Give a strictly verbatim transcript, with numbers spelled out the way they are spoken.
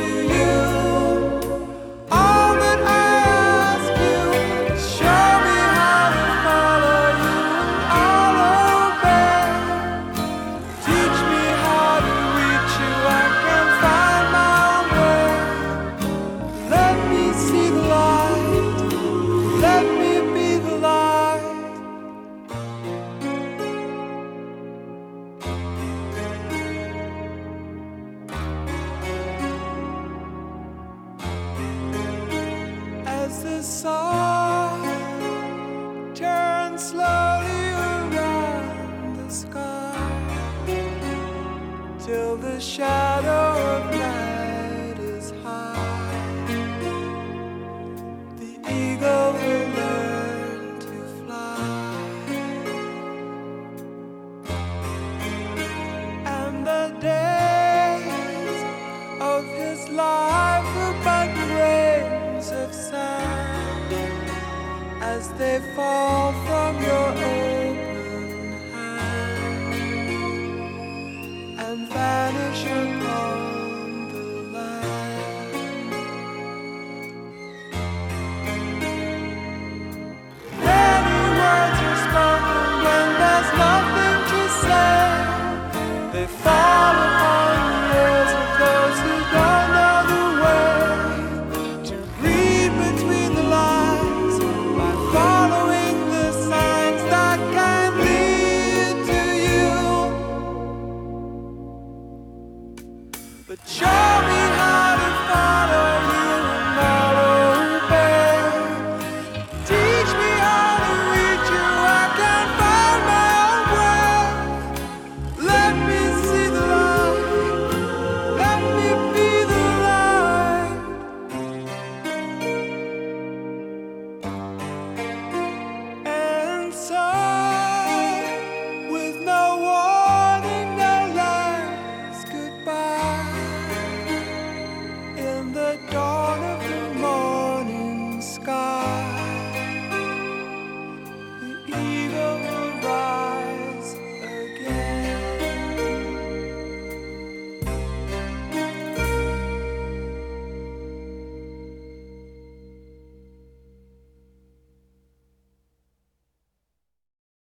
to you. All that I ask you is show me how to follow you, and I'll obey. Teach me how to reach you, I can find my own way. Let me see the light, let me be the light. As the sun turns slowly around the sky, till the shadow of night is high, the eagle will learn to fly, and the days of his life are but grains of sand as they fall from your open hand and vanish upon the land. Many words are spoken when there's nothing to say. They fall upon the ears of those who don't know the way to read between the lines by following the signs that can lead to you. But show me how to follow you, and I'll obey. Teach me how to reach you, I can find my own way. Let me see the light, let me be the light. And so, with no warning, no last goodbye, in the dark